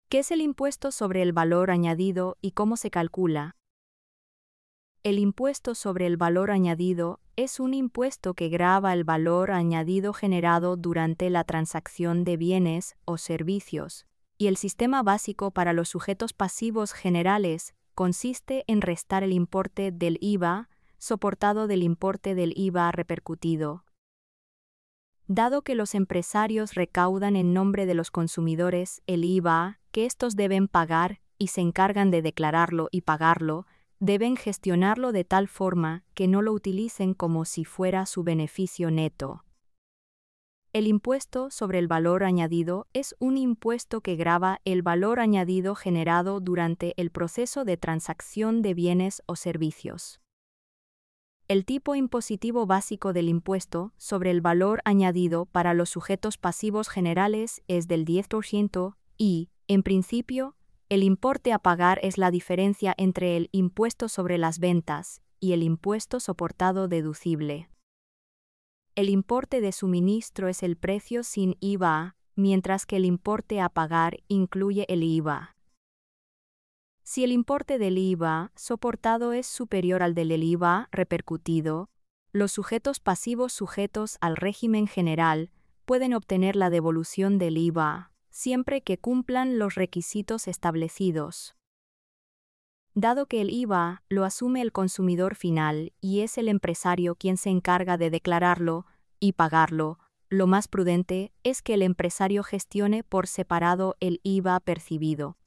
¿Qué es el impuesto sobre el valor añadido y cómo se calcula? El impuesto sobre el valor añadido es un impuesto que grava el valor añadido generado durante la transacción de bienes o servicios, y el sistema básico para los sujetos pasivos generales consiste en restar el importe del IVA soportado del importe del IVA repercutido. Dado que los empresarios recaudan en nombre de los consumidores el IVA que estos deben pagar y se encargan de declararlo y pagarlo, deben gestionarlo de tal forma que no lo utilicen como si fuera su beneficio neto. El impuesto sobre el valor añadido es un impuesto que grava el valor añadido generado durante el proceso de transacción de bienes o servicios. El tipo impositivo básico del impuesto sobre el valor añadido para los sujetos pasivos generales es del 10% y, en principio, el importe a pagar es la diferencia entre el impuesto sobre las ventas y el impuesto soportado deducible. El importe de suministro es el precio sin IVA, mientras que el importe a pagar incluye el IVA. Si el importe del IVA soportado es superior al del IVA repercutido, los sujetos pasivos sujetos al régimen general pueden obtener la devolución del IVA, siempre que cumplan los requisitos establecidos. Dado que el IVA lo asume el consumidor final y es el empresario quien se encarga de declararlo y pagarlo, lo más prudente es que el empresario gestione por separado el IVA percibido.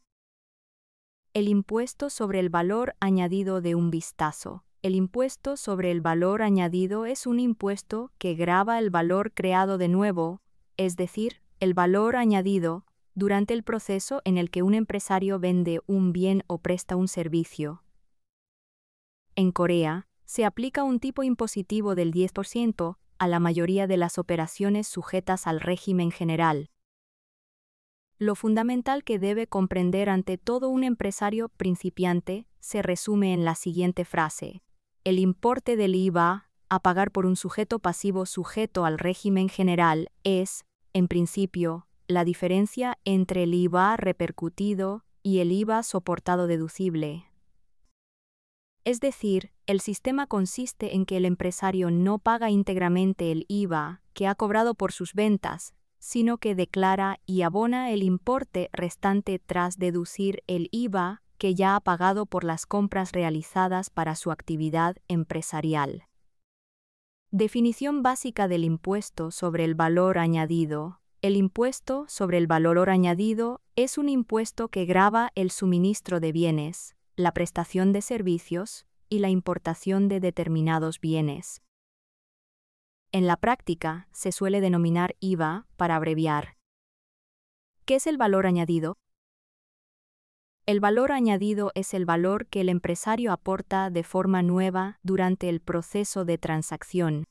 El impuesto sobre el valor añadido de un vistazo. El impuesto sobre el valor añadido es un impuesto que grava el valor creado de nuevo, es decir, el valor añadido, durante el proceso en el que un empresario vende un bien o presta un servicio. En Corea, se aplica un tipo impositivo del 10% a la mayoría de las operaciones sujetas al régimen general. Lo fundamental que debe comprender ante todo un empresario principiante se resume en la siguiente frase: el importe del IVA a pagar por un sujeto pasivo sujeto al régimen general es, en principio, la diferencia entre el IVA repercutido y el IVA soportado deducible. Es decir, el sistema consiste en que el empresario no paga íntegramente el IVA que ha cobrado por sus ventas, sino que declara y abona el importe restante tras deducir el IVA que ya ha pagado por las compras realizadas para su actividad empresarial. Definición básica del impuesto sobre el valor añadido. El impuesto sobre el valor añadido es un impuesto que grava el suministro de bienes, la prestación de servicios y la importación de determinados bienes. En la práctica, se suele denominar IVA para abreviar. ¿Qué es el valor añadido? El valor añadido es el valor que el empresario aporta de forma nueva durante el proceso de transacción.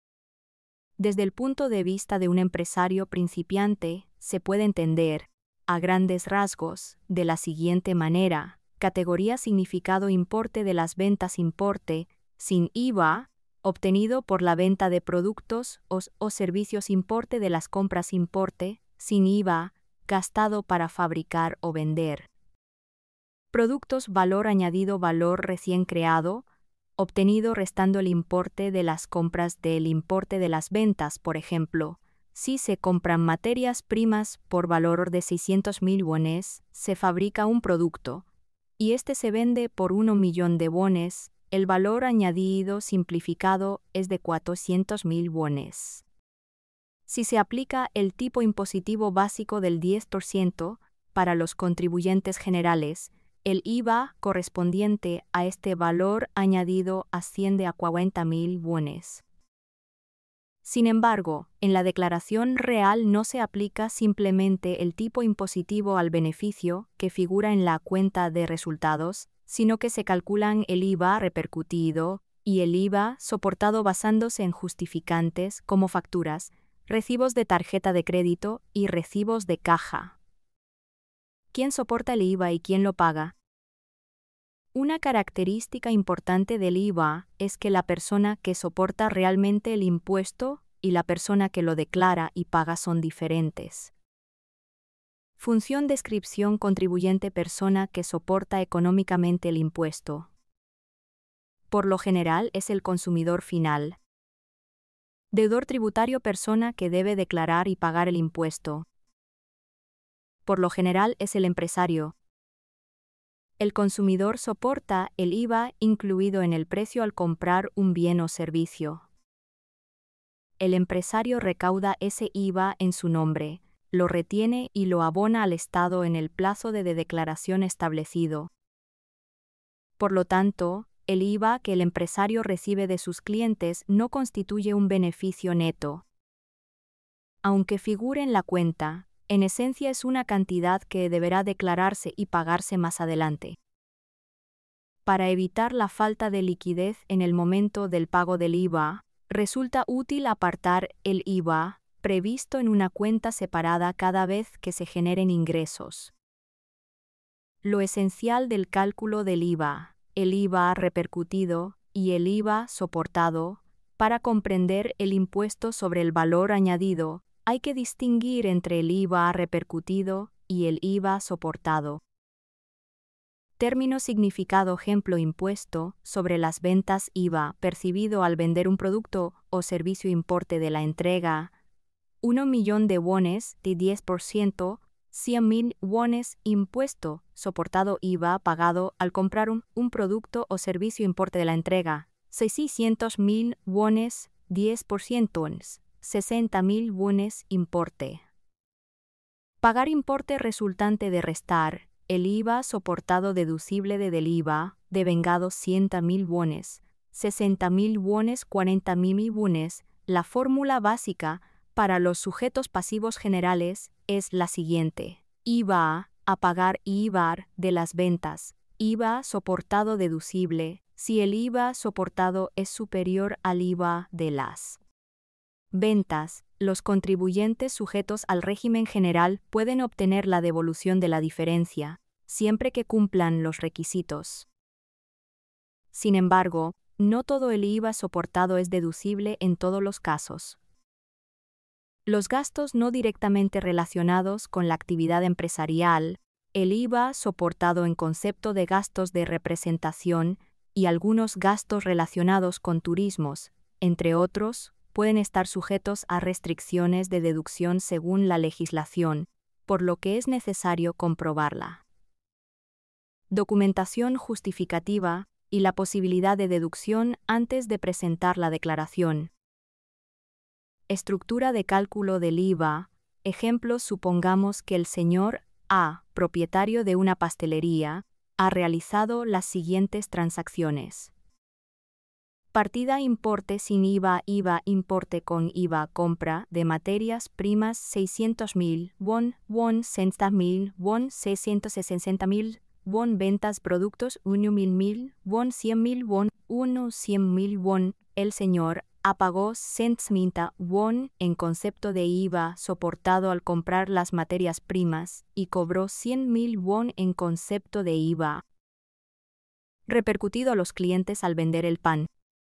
Desde el punto de vista de un empresario principiante, se puede entender, a grandes rasgos, de la siguiente manera: categoría significado importe de las ventas importe, sin IVA, obtenido por la venta de productos o servicios importe de las compras importe, sin IVA, gastado para fabricar o vender. Productos valor añadido valor recién creado, obtenido restando el importe de las compras del importe de las ventas, por ejemplo. Si se compran materias primas por valor de 600.000 wones, se fabrica un producto, y este se vende por 1 millón de wones, el valor añadido simplificado es de 400.000 wones. Si se aplica el tipo impositivo básico del 10% para los contribuyentes generales, el IVA correspondiente a este valor añadido asciende a 40.000 wones. Sin embargo, en la declaración real no se aplica simplemente el tipo impositivo al beneficio que figura en la cuenta de resultados, sino que se calculan el IVA repercutido y el IVA soportado basándose en justificantes como facturas, recibos de tarjeta de crédito y recibos de caja. ¿Quién soporta el IVA y quién lo paga? Una característica importante del IVA es que la persona que soporta realmente el impuesto y la persona que lo declara y paga son diferentes. Función descripción contribuyente persona que soporta económicamente el impuesto. Por lo general es el consumidor final. Deudor tributario persona que debe declarar y pagar el impuesto. Por lo general es el empresario. El consumidor soporta el IVA incluido en el precio al comprar un bien o servicio. El empresario recauda ese IVA en su nombre, lo retiene y lo abona al Estado en el plazo de declaración establecido. Por lo tanto, el IVA que el empresario recibe de sus clientes no constituye un beneficio neto. Aunque figure en la cuenta, en esencia es una cantidad que deberá declararse y pagarse más adelante. Para evitar la falta de liquidez en el momento del pago del IVA, resulta útil apartar el IVA previsto en una cuenta separada cada vez que se generen ingresos. Lo esencial del cálculo del IVA, el IVA repercutido y el IVA soportado, para comprender el impuesto sobre el valor añadido, hay que distinguir entre el IVA repercutido y el IVA soportado. Término significado ejemplo impuesto sobre las ventas IVA percibido al vender un producto o servicio importe de la entrega 1 millón de wones de 10%, 100.000 wones impuesto soportado IVA pagado al comprar un producto o servicio importe de la entrega 600.000 wones 10%, 60.000 wones importe. Pagar importe resultante de restar el IVA soportado deducible del IVA devengado 100.000 wones, 60.000 wones 40.000 wones. La fórmula básica para los sujetos pasivos generales es la siguiente: IVA a pagar IVAR de las ventas, IVA soportado deducible, si el IVA soportado es superior al IVA de las ventas. Los contribuyentes sujetos al régimen general pueden obtener la devolución de la diferencia, siempre que cumplan los requisitos. Sin embargo, no todo el IVA soportado es deducible en todos los casos. Los gastos no directamente relacionados con la actividad empresarial, el IVA soportado en concepto de gastos de representación y algunos gastos relacionados con turismos, entre otros, pueden estar sujetos a restricciones de deducción según la legislación, por lo que es necesario comprobarla. Documentación justificativa y la posibilidad de deducción antes de presentar la declaración. Estructura de cálculo del IVA. Ejemplo: supongamos que el señor A, propietario de una pastelería, ha realizado las siguientes transacciones. Partida importe sin IVA, IVA importe con IVA, compra de materias primas 600.000 won, 60.000 won, 660.000 won, ventas productos 1.000 won, 100.000 won, 100.000 won. El señor A pagó 100.000 won en concepto de IVA soportado al comprar las materias primas y cobró 100.000 won en concepto de IVA repercutido a los clientes al vender el pan.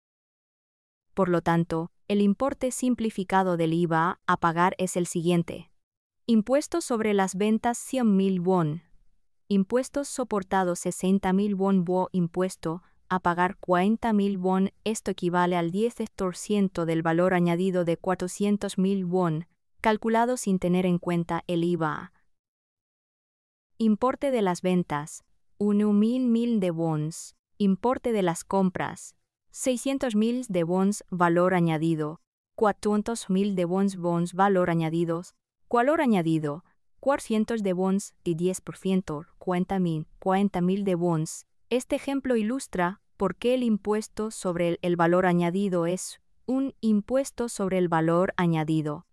Por lo tanto, el importe simplificado del IVA a pagar es el siguiente. Impuestos sobre las ventas 100.000 won. Impuestos soportados 60.000 won. Impuesto a pagar 40.000 won. Esto equivale al 10% del valor añadido de 400.000 won, calculado sin tener en cuenta el IVA. Importe de las ventas 1.000 de wons. Importe de las compras 600.000 de wons, valor añadido 400.000 de wons, valor añadidos, valor añadido 400 de wons de 10%, 40.000 de wons. Este ejemplo ilustra por qué el impuesto sobre el valor añadido es un impuesto sobre el valor añadido.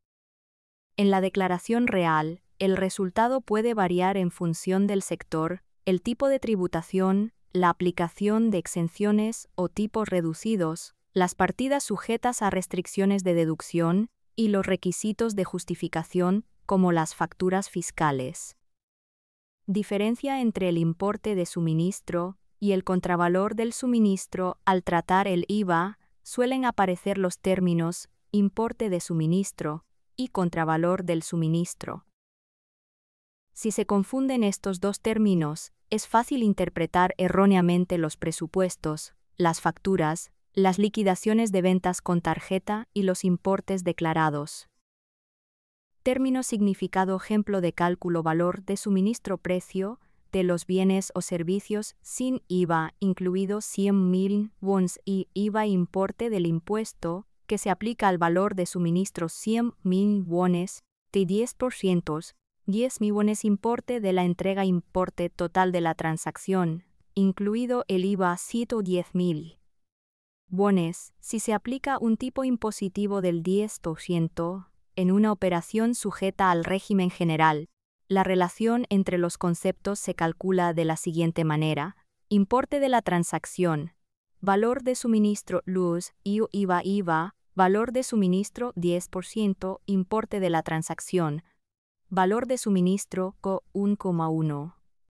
En la declaración real, el resultado puede variar en función del sector, el tipo de tributación, la aplicación de exenciones o tipos reducidos, las partidas sujetas a restricciones de deducción y los requisitos de justificación, como las facturas fiscales. Diferencia entre el importe de suministro y el contravalor del suministro. Al tratar el IVA, suelen aparecer los términos importe de suministro y contravalor del suministro. Si se confunden estos dos términos, es fácil interpretar erróneamente los presupuestos, las facturas, las liquidaciones de ventas con tarjeta y los importes declarados. Término significado ejemplo de cálculo valor de suministro precio de los bienes o servicios sin IVA, incluido 100.000 wons y IVA importe del impuesto que se aplica al valor de suministro 100.000 wones de 10%, 10.000 wones importe de la entrega importe total de la transacción, incluido el IVA 110.000 wones, si se aplica un tipo impositivo del 10% en una operación sujeta al régimen general. La relación entre los conceptos se calcula de la siguiente manera: importe de la transacción, valor de suministro luz, IVA, valor de suministro 10%, importe de la transacción, valor de suministro CO 1,1.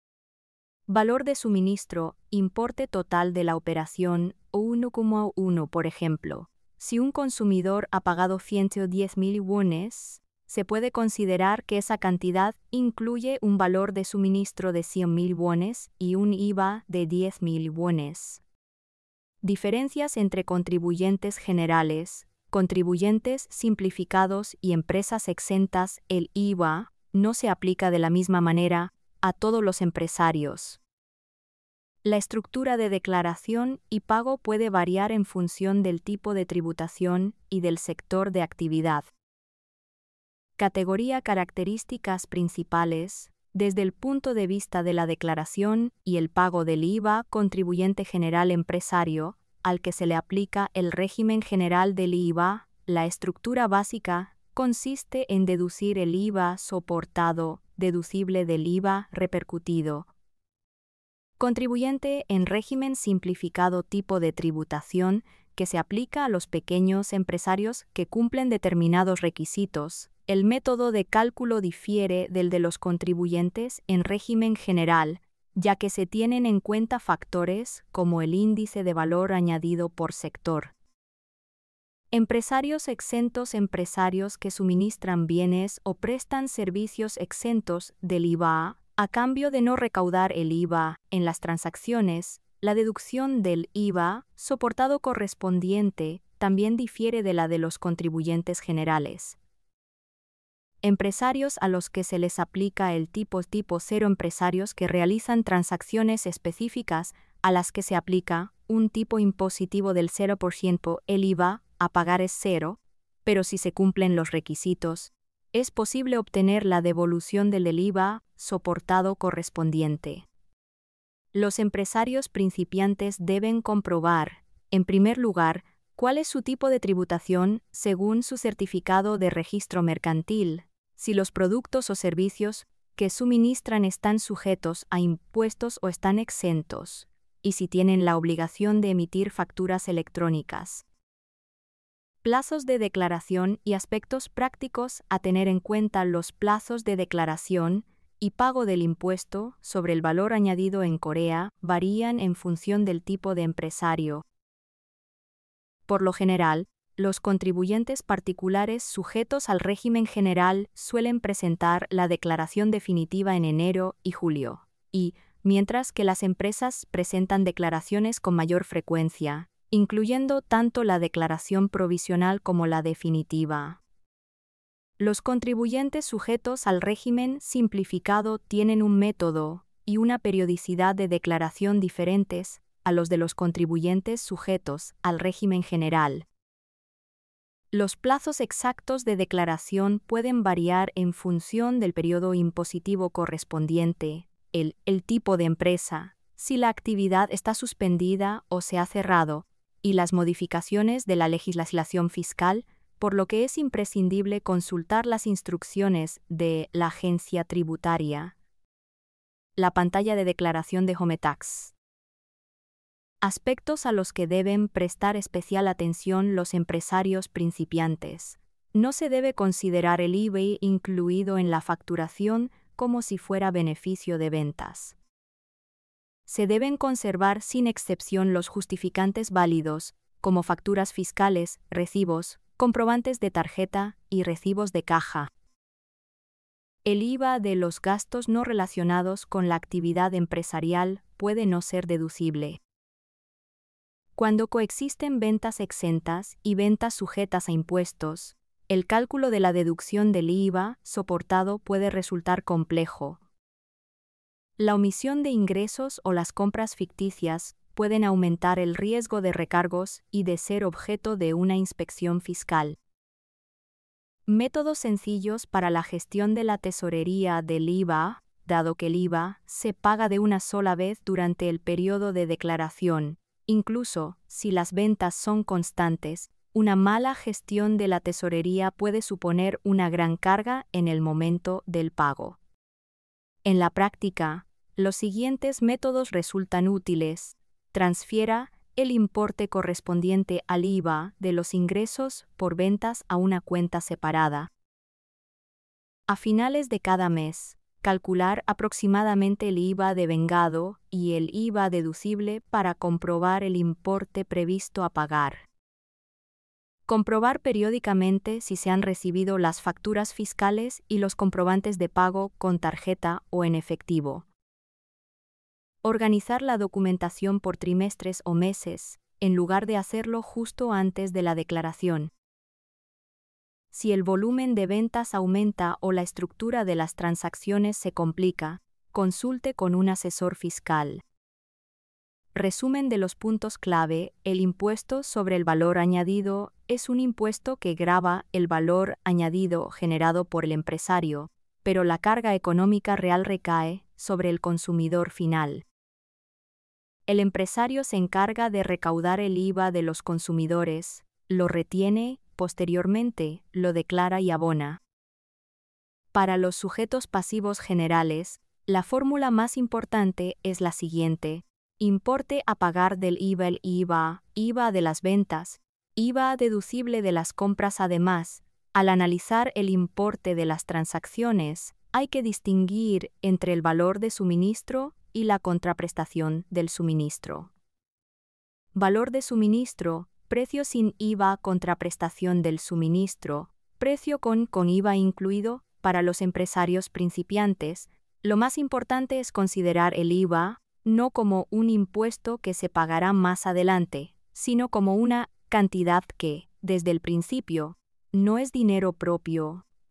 Valor de suministro, importe total de la operación o 1,1 por ejemplo. Si un consumidor ha pagado 110.000 wones, se puede considerar que esa cantidad incluye un valor de suministro de 100.000 wones y un IVA de 10.000 wones. Diferencias entre contribuyentes generales, contribuyentes simplificados y empresas exentas. El IVA no se aplica de la misma manera a todos los empresarios. La estructura de declaración y pago puede variar en función del tipo de tributación y del sector de actividad. Categoría: características principales. Desde el punto de vista de la declaración y el pago del IVA, contribuyente general empresario, al que se le aplica el régimen general del IVA, la estructura básica consiste en deducir el IVA soportado, deducible del IVA repercutido. Contribuyente en régimen simplificado, tipo de tributación que se aplica a los pequeños empresarios que cumplen determinados requisitos. El método de cálculo difiere del de los contribuyentes en régimen general, ya que se tienen en cuenta factores como el índice de valor añadido por sector. Empresarios exentos: empresarios que suministran bienes o prestan servicios exentos del IVA a cambio de no recaudar el IVA en las transacciones. La deducción del IVA soportado correspondiente también difiere de la de los contribuyentes generales. Empresarios a los que se les aplica el tipo 0: empresarios que realizan transacciones específicas a las que se aplica un tipo impositivo del 0%. El IVA a pagar es 0, pero si se cumplen los requisitos, es posible obtener la devolución del IVA soportado correspondiente. Los empresarios principiantes deben comprobar, en primer lugar, cuál es su tipo de tributación según su certificado de registro mercantil, si los productos o servicios que suministran están sujetos a impuestos o están exentos, y si tienen la obligación de emitir facturas electrónicas. Plazos de declaración y aspectos prácticos a tener en cuenta. Los plazos de declaración y pago del impuesto sobre el valor añadido en Corea varían en función del tipo de empresario. Por lo general, los contribuyentes particulares sujetos al régimen general suelen presentar la declaración definitiva en enero y julio, y, mientras que las empresas presentan declaraciones con mayor frecuencia, incluyendo tanto la declaración provisional como la definitiva. Los contribuyentes sujetos al régimen simplificado tienen un método y una periodicidad de declaración diferentes a los de los contribuyentes sujetos al régimen general. Los plazos exactos de declaración pueden variar en función del periodo impositivo correspondiente, el tipo de empresa, si la actividad está suspendida o se ha cerrado, y las modificaciones de la legislación fiscal, por lo que es imprescindible consultar las instrucciones de la agencia tributaria. La pantalla de declaración de HomeTax. Aspectos a los que deben prestar especial atención los empresarios principiantes. No se debe considerar el IVA incluido en la facturación como si fuera beneficio de ventas. Se deben conservar sin excepción los justificantes válidos, como facturas fiscales, recibos, comprobantes de tarjeta y recibos de caja. El IVA de los gastos no relacionados con la actividad empresarial puede no ser deducible. Cuando coexisten ventas exentas y ventas sujetas a impuestos, el cálculo de la deducción del IVA soportado puede resultar complejo. La omisión de ingresos o las compras ficticias pueden aumentar el riesgo de recargos y de ser objeto de una inspección fiscal. Métodos sencillos para la gestión de la tesorería del IVA, dado que el IVA se paga de una sola vez durante el periodo de declaración. Incluso si las ventas son constantes, una mala gestión de la tesorería puede suponer una gran carga en el momento del pago. En la práctica, los siguientes métodos resultan útiles. Transfiera el importe correspondiente al IVA de los ingresos por ventas a una cuenta separada. A finales de cada mes, calcular aproximadamente el IVA devengado y el IVA deducible para comprobar el importe previsto a pagar. Comprobar periódicamente si se han recibido las facturas fiscales y los comprobantes de pago con tarjeta o en efectivo. Organizar la documentación por trimestres o meses, en lugar de hacerlo justo antes de la declaración. Si el volumen de ventas aumenta o la estructura de las transacciones se complica, consulte con un asesor fiscal. Resumen de los puntos clave: el impuesto sobre el valor añadido es un impuesto que grava el valor añadido generado por el empresario, pero la carga económica real recae sobre el consumidor final. El empresario se encarga de recaudar el IVA de los consumidores, lo retiene, posteriormente, lo declara y abona. Para los sujetos pasivos generales, la fórmula más importante es la siguiente: importe a pagar del IVA el IVA de las ventas, IVA deducible de las compras. Además, al analizar el importe de las transacciones, hay que distinguir entre el valor de suministro y la contraprestación del suministro. Valor de suministro, precio sin IVA, contraprestación del suministro, precio con IVA incluido. Para los empresarios principiantes, lo más importante es considerar el IVA no como un impuesto que se pagará más adelante, sino como una cantidad que, desde el principio, no es dinero propio.